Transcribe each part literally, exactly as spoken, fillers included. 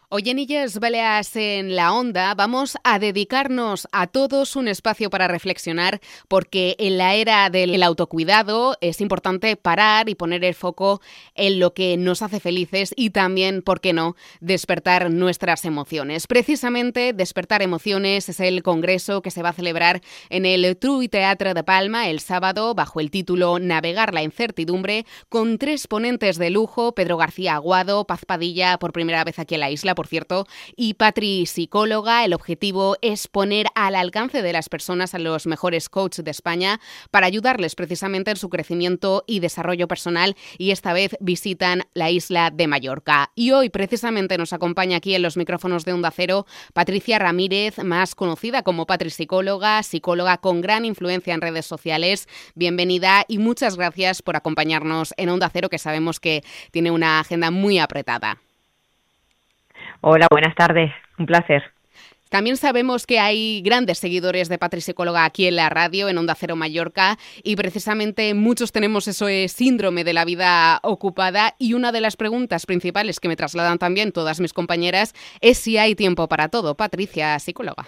Hoy en Illes Balears en la Onda vamos a dedicarnos a todos un espacio para reflexionar, porque en la era del autocuidado es importante parar y poner el foco en lo que nos hace felices y también, ¿por qué no?, despertar nuestras emociones. Precisamente Despertar Emociones es el congreso que se va a celebrar en el True Teatre de Palma el sábado bajo el título Navegar la incertidumbre, con tres ponentes de lujo: Pedro García Aguado, Paz Padilla, por primera vez aquí en la isla, por cierto, y Patri, psicóloga. El objetivo es poner al alcance de las personas a los mejores coaches de España para ayudarles precisamente en su crecimiento y desarrollo personal, y esta vez visitan la isla de Mallorca. Y hoy precisamente nos acompaña aquí en los micrófonos de Onda Cero Patricia Ramírez, más conocida como Patri, psicóloga, psicóloga con gran influencia en redes sociales. Bienvenida y muchas gracias por acompañarnos en Onda Cero, que sabemos que tiene una agenda muy apretada. Hola, buenas tardes, un placer. También sabemos que hay grandes seguidores de Patri Psicóloga aquí en la radio, en Onda Cero Mallorca, y precisamente muchos tenemos ese síndrome de la vida ocupada, y una de las preguntas principales que me trasladan también todas mis compañeras es si hay tiempo para todo. Patricia, psicóloga.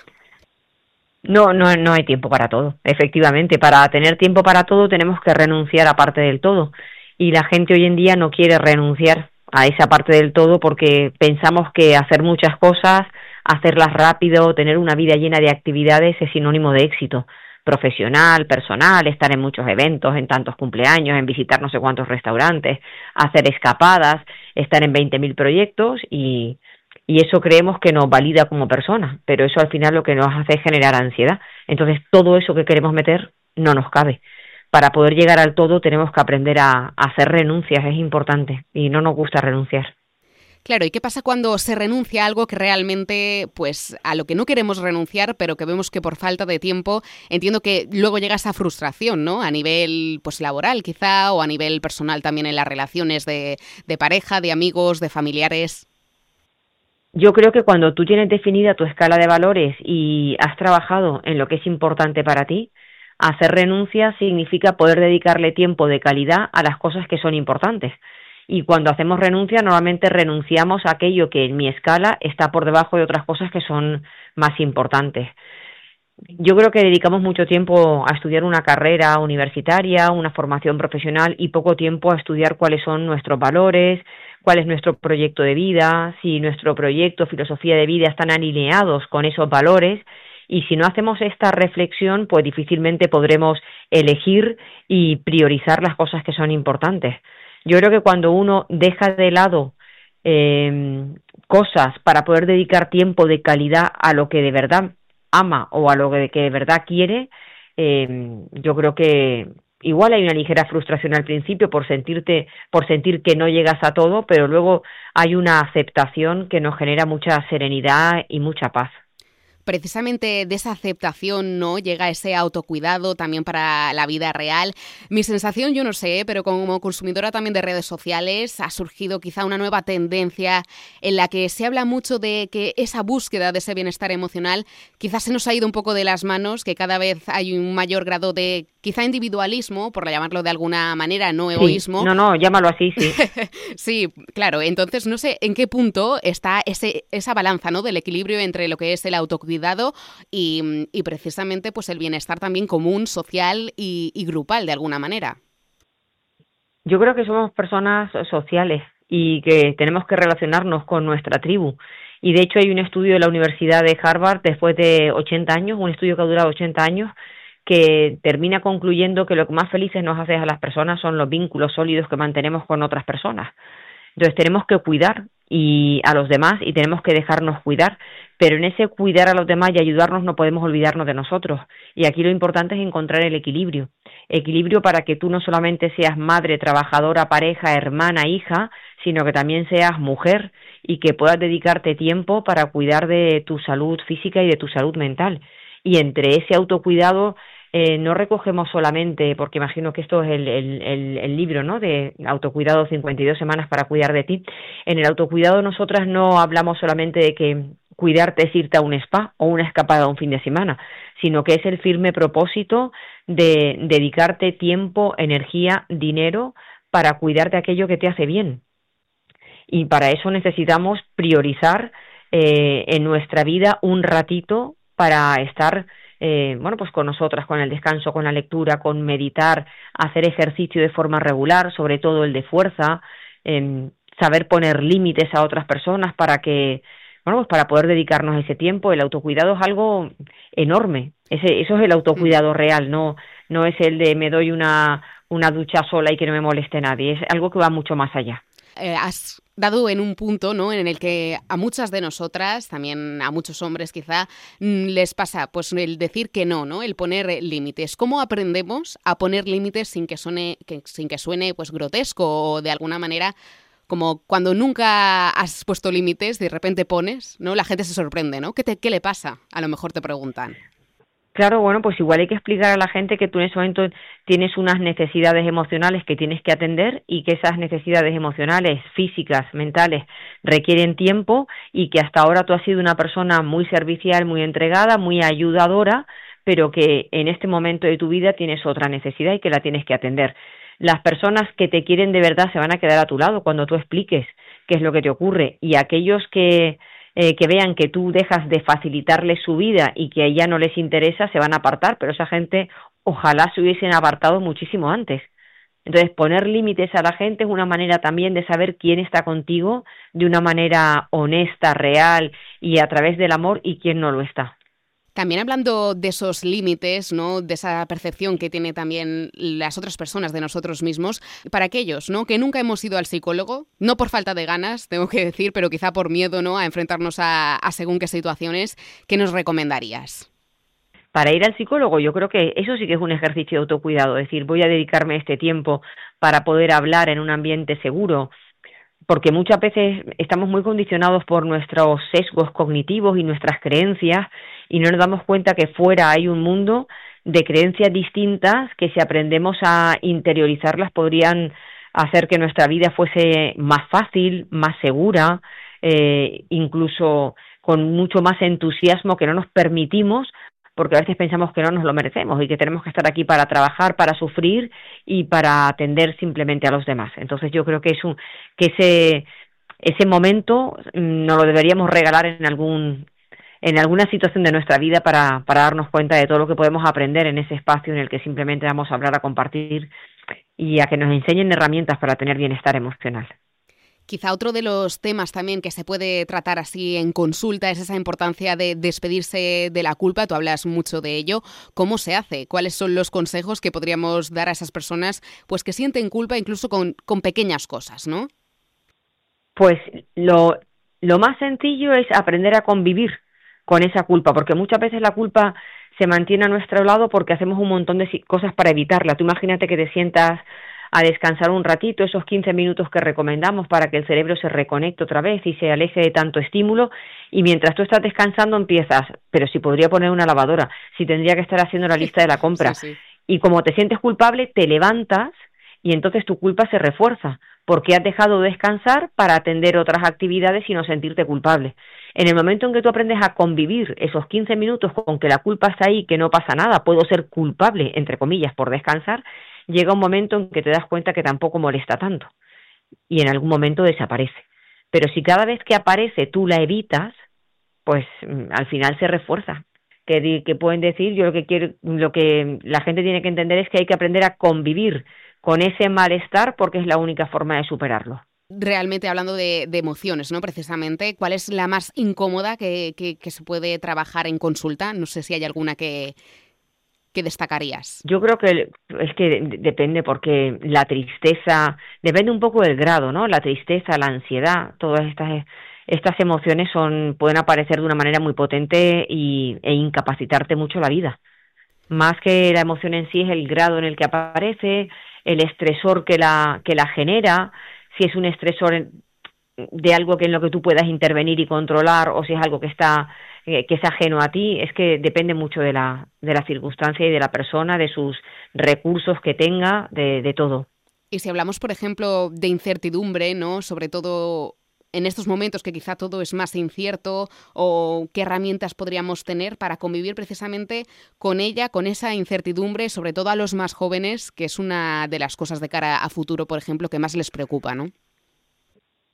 No, no, no hay tiempo para todo, efectivamente. Para tener tiempo para todo tenemos que renunciar a parte del todo, y la gente hoy en día no quiere renunciar a esa parte del todo porque pensamos que hacer muchas cosas, hacerlas rápido, tener una vida llena de actividades es sinónimo de éxito profesional, personal, estar en muchos eventos, en tantos cumpleaños, en visitar no sé cuántos restaurantes, hacer escapadas, estar en veinte mil proyectos, y, y eso creemos que nos valida como personas, pero eso al final lo que nos hace es generar ansiedad. Entonces todo eso que queremos meter no nos cabe. Para poder llegar al todo tenemos que aprender a, a hacer renuncias, es importante, y no nos gusta renunciar. Claro, ¿y qué pasa cuando se renuncia a algo que realmente, pues, a lo que no queremos renunciar, pero que vemos que por falta de tiempo, entiendo que luego llega esa frustración, ¿no? A nivel, pues, laboral quizá, o a nivel personal también en las relaciones de, de pareja, de amigos, de familiares. Yo creo que cuando tú tienes definida tu escala de valores y has trabajado en lo que es importante para ti, hacer renuncias significa poder dedicarle tiempo de calidad a las cosas que son importantes. Y cuando hacemos renuncia, normalmente renunciamos a aquello que en mi escala está por debajo de otras cosas que son más importantes. Yo creo que dedicamos mucho tiempo a estudiar una carrera universitaria, una formación profesional, y poco tiempo a estudiar cuáles son nuestros valores, cuál es nuestro proyecto de vida, si nuestro proyecto, filosofía de vida están alineados con esos valores. Y si no hacemos esta reflexión, pues difícilmente podremos elegir y priorizar las cosas que son importantes. Yo creo que cuando uno deja de lado eh, cosas para poder dedicar tiempo de calidad a lo que de verdad ama o a lo que de verdad quiere, eh, yo creo que igual hay una ligera frustración al principio por sentirte, por sentir que no llegas a todo, pero luego hay una aceptación que nos genera mucha serenidad y mucha paz. Precisamente de esa aceptación, ¿no?, llega ese autocuidado también para la vida real. Mi sensación, yo no sé, pero como consumidora también de redes sociales, ha surgido quizá una nueva tendencia en la que se habla mucho de que esa búsqueda de ese bienestar emocional quizás se nos ha ido un poco de las manos, que cada vez hay un mayor grado de quizá individualismo, por llamarlo de alguna manera, no egoísmo. Sí, no, no, llámalo así, sí. Sí, claro. Entonces, no sé en qué punto está ese esa balanza, ¿no?, del equilibrio entre lo que es el autocuidado y, y precisamente pues el bienestar también común, social y, y grupal, de alguna manera. Yo creo que somos personas sociales y que tenemos que relacionarnos con nuestra tribu. Y de hecho hay un estudio de la Universidad de Harvard después de ochenta años, un estudio que ha durado ochenta años, que termina concluyendo que lo que más felices nos hace a las personas son los vínculos sólidos que mantenemos con otras personas. Entonces tenemos que cuidar y a los demás y tenemos que dejarnos cuidar, pero en ese cuidar a los demás y ayudarnos no podemos olvidarnos de nosotros. Y aquí lo importante es encontrar el equilibrio. Equilibrio para que tú no solamente seas madre, trabajadora, pareja, hermana, hija, sino que también seas mujer y que puedas dedicarte tiempo para cuidar de tu salud física y de tu salud mental. Y entre ese autocuidado eh, no recogemos solamente, porque imagino que esto es el, el, el, el libro, ¿no?, de autocuidado, cincuenta y dos semanas para cuidar de ti. En el autocuidado nosotras no hablamos solamente de que cuidarte es irte a un spa o una escapada un fin de semana, sino que es el firme propósito de dedicarte tiempo, energía, dinero para cuidar de aquello que te hace bien. Y para eso necesitamos priorizar eh, en nuestra vida un ratito para estar eh, bueno, pues con nosotras, con el descanso, con la lectura, con meditar, hacer ejercicio de forma regular, sobre todo el de fuerza, eh, saber poner límites a otras personas para que, bueno, pues para poder dedicarnos ese tiempo. El autocuidado es algo enorme. Ese, eso es el autocuidado real, no, no es el de me doy una, una ducha sola y que no me moleste nadie. Es algo que va mucho más allá. Eh, has dado en un punto, ¿no?, en el que a muchas de nosotras, también a muchos hombres quizá, les pasa pues el decir que no, ¿no?, el poner límites. ¿Cómo aprendemos a poner límites sin que suene, que, sin que suene pues grotesco o de alguna manera como cuando nunca has puesto límites, de repente pones, ¿no? La gente se sorprende, ¿no? ¿Qué, te, qué le pasa? A lo mejor te preguntan. Claro, bueno, pues igual hay que explicar a la gente que tú en ese momento tienes unas necesidades emocionales que tienes que atender y que esas necesidades emocionales, físicas, mentales, requieren tiempo y que hasta ahora tú has sido una persona muy servicial, muy entregada, muy ayudadora, pero que en este momento de tu vida tienes otra necesidad y que la tienes que atender. Las personas que te quieren de verdad se van a quedar a tu lado cuando tú expliques qué es lo que te ocurre, y aquellos que Eh, que vean que tú dejas de facilitarles su vida y que a ella no les interesa, se van a apartar, pero esa gente ojalá se hubiesen apartado muchísimo antes. Entonces, poner límites a la gente es una manera también de saber quién está contigo de una manera honesta, real y a través del amor, y quién no lo está. También hablando de esos límites, ¿no?, de esa percepción que tienen también las otras personas de nosotros mismos, para aquellos, ¿no?, que nunca hemos ido al psicólogo, no por falta de ganas, tengo que decir, pero quizá por miedo, ¿no?, a enfrentarnos a, a según qué situaciones, ¿qué nos recomendarías? Para ir al psicólogo, yo creo que eso sí que es un ejercicio de autocuidado, es decir, voy a dedicarme este tiempo para poder hablar en un ambiente seguro, porque muchas veces estamos muy condicionados por nuestros sesgos cognitivos y nuestras creencias, y no nos damos cuenta que fuera hay un mundo de creencias distintas que, si aprendemos a interiorizarlas, podrían hacer que nuestra vida fuese más fácil, más segura, eh, incluso con mucho más entusiasmo, que no nos permitimos, porque a veces pensamos que no nos lo merecemos y que tenemos que estar aquí para trabajar, para sufrir y para atender simplemente a los demás. Entonces yo creo que es un, que ese ese momento nos lo deberíamos regalar en algún en alguna situación de nuestra vida para, para darnos cuenta de todo lo que podemos aprender en ese espacio en el que simplemente vamos a hablar, a compartir y a que nos enseñen herramientas para tener bienestar emocional. Quizá otro de los temas también que se puede tratar así en consulta es esa importancia de despedirse de la culpa. Tú hablas mucho de ello. ¿Cómo se hace? ¿Cuáles son los consejos que podríamos dar a esas personas pues que sienten culpa incluso con, con pequeñas cosas, ¿no? Pues lo, lo más sencillo es aprender a convivir con esa culpa, porque muchas veces la culpa se mantiene a nuestro lado porque hacemos un montón de cosas para evitarla. Tú imagínate que te sientas a descansar un ratito, esos quince minutos que recomendamos para que el cerebro se reconecte otra vez y se aleje de tanto estímulo, y mientras tú estás descansando empiezas, pero si podría poner una lavadora, si tendría que estar haciendo la lista de la compra, sí, sí. Y como te sientes culpable, te levantas y entonces tu culpa se refuerza, porque has dejado de descansar para atender otras actividades y no sentirte culpable. En el momento en que tú aprendes a convivir esos quince minutos con que la culpa está ahí, que no pasa nada, puedo ser culpable, entre comillas, por descansar, llega un momento en que te das cuenta que tampoco molesta tanto y en algún momento desaparece. Pero si cada vez que aparece tú la evitas, pues al final se refuerza. Que, que pueden decir, yo lo que quiero, lo que la gente tiene que entender es que hay que aprender a convivir con ese malestar, porque es la única forma de superarlo. Realmente hablando de, de emociones, ¿no? Precisamente, ¿cuál es la más incómoda que, que, que se puede trabajar en consulta? No sé si hay alguna que, que destacarías. Yo creo que es que depende, porque la tristeza, depende un poco del grado, ¿no? La tristeza, la ansiedad, todas estas estas emociones son pueden aparecer de una manera muy potente y, e incapacitarte mucho la vida. Más que la emoción en sí es el grado en el que aparece, el estresor que la que la genera, si es un estresor de algo que en lo que tú puedas intervenir y controlar, o si es algo que está que es ajeno a ti. Es que depende mucho de la de la circunstancia y de la persona, de sus recursos que tenga, de, de todo. Y si hablamos, por ejemplo, de incertidumbre, ¿no? Sobre todo en estos momentos que quizá todo es más incierto, o qué herramientas podríamos tener para convivir precisamente con ella, con esa incertidumbre, sobre todo a los más jóvenes, que es una de las cosas de cara a futuro, por ejemplo, que más les preocupa, ¿no?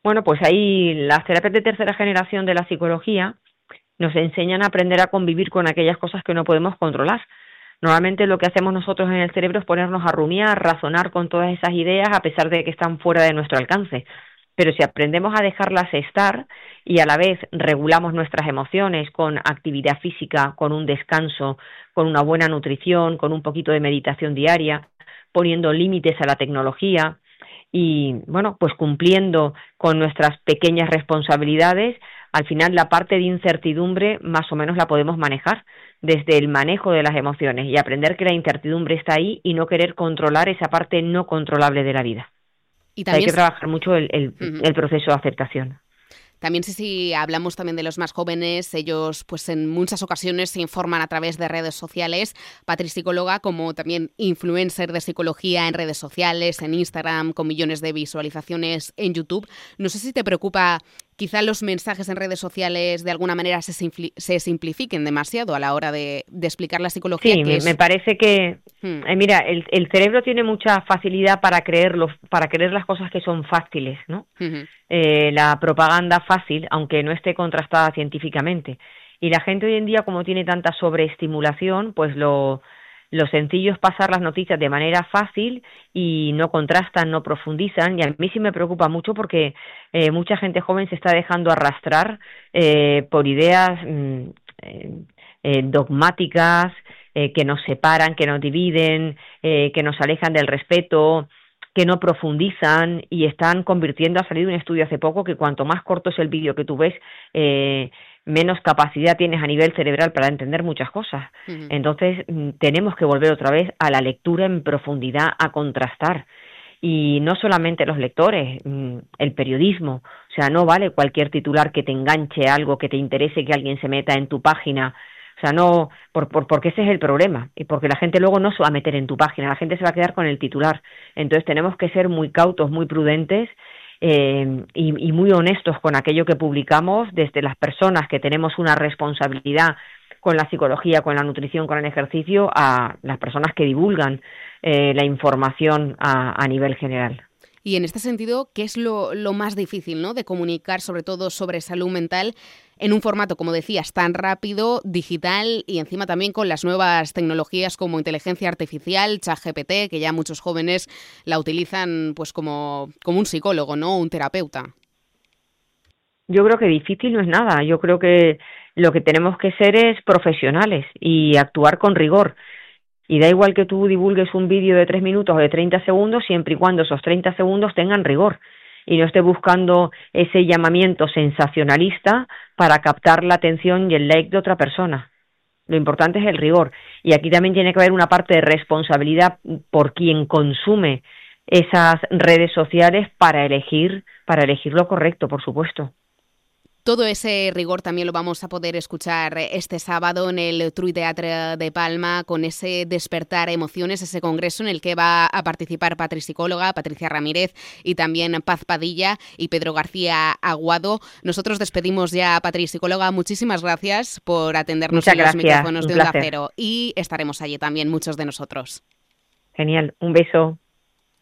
Bueno, pues ahí las terapias de tercera generación de la psicología nos enseñan a aprender a convivir con aquellas cosas que no podemos controlar. Normalmente lo que hacemos nosotros en el cerebro es ponernos a rumiar, razonar con todas esas ideas a pesar de que están fuera de nuestro alcance. Pero si aprendemos a dejarlas estar y a la vez regulamos nuestras emociones con actividad física, con un descanso, con una buena nutrición, con un poquito de meditación diaria, poniendo límites a la tecnología y, bueno, pues cumpliendo con nuestras pequeñas responsabilidades, al final la parte de incertidumbre más o menos la podemos manejar desde el manejo de las emociones y aprender que la incertidumbre está ahí y no querer controlar esa parte no controlable de la vida. Y también hay que trabajar mucho el, el, uh-huh. el proceso de aceptación. También si, si hablamos también de los más jóvenes, ellos pues en muchas ocasiones se informan a través de redes sociales. Patri, psicóloga, como también influencer de psicología en redes sociales, en Instagram, con millones de visualizaciones en YouTube. No sé si te preocupa quizá los mensajes en redes sociales de alguna manera se, simpli- se simplifiquen demasiado a la hora de, de explicar la psicología. Sí, que me, es... me parece que, hmm. eh, mira, el, el cerebro tiene mucha facilidad para creerlo, para creer las cosas que son fáciles, ¿no? Uh-huh. Eh, la propaganda fácil, aunque no esté contrastada científicamente. Y la gente hoy en día, como tiene tanta sobreestimulación, pues lo, lo sencillo es pasar las noticias de manera fácil y no contrastan, no profundizan. Y a mí sí me preocupa mucho porque eh, mucha gente joven se está dejando arrastrar eh, por ideas mm, eh, eh, dogmáticas, eh, que nos separan, que nos dividen, eh, que nos alejan del respeto, que no profundizan y están convirtiendo, ha salido un estudio hace poco que cuanto más corto es el vídeo que tú ves, eh, menos capacidad tienes a nivel cerebral para entender muchas cosas. Uh-huh. Entonces tenemos que volver otra vez a la lectura en profundidad, a contrastar. Y no solamente los lectores, el periodismo, o sea, no vale cualquier titular que te enganche algo, que te interese que alguien se meta en tu página. O sea, no, por, por, porque ese es el problema, y porque la gente luego no se va a meter en tu página, la gente se va a quedar con el titular. Entonces tenemos que ser muy cautos, muy prudentes eh, y, y muy honestos con aquello que publicamos, desde las personas que tenemos una responsabilidad con la psicología, con la nutrición, con el ejercicio, a las personas que divulgan eh, la información a, a nivel general. Y en este sentido, ¿qué es lo, lo más difícil, ¿no?, de comunicar, sobre todo sobre salud mental, en un formato, como decías, tan rápido, digital y encima también con las nuevas tecnologías como inteligencia artificial, ChatGPT, que ya muchos jóvenes la utilizan pues como, como un psicólogo, ¿no?, un terapeuta? Yo creo que difícil no es nada. Yo creo que lo que tenemos que ser es profesionales y actuar con rigor. Y da igual que tú divulgues un vídeo de tres minutos o de treinta segundos, siempre y cuando esos treinta segundos tengan rigor y no esté buscando ese llamamiento sensacionalista para captar la atención y el like de otra persona. Lo importante es el rigor. Y aquí también tiene que haber una parte de responsabilidad por quien consume esas redes sociales para elegir, para elegir lo correcto, por supuesto. Todo ese rigor también lo vamos a poder escuchar este sábado en el True Teatre de Palma, con ese Despertar Emociones, ese congreso en el que va a participar Patri, psicóloga, Patricia Ramírez y también Paz Padilla y Pedro García Aguado. Nosotros despedimos ya a Patri, psicóloga. Muchísimas gracias por atendernos Muchas en los gracias, micrófonos de Onda placer. Cero y estaremos allí también muchos de nosotros. Genial, un beso.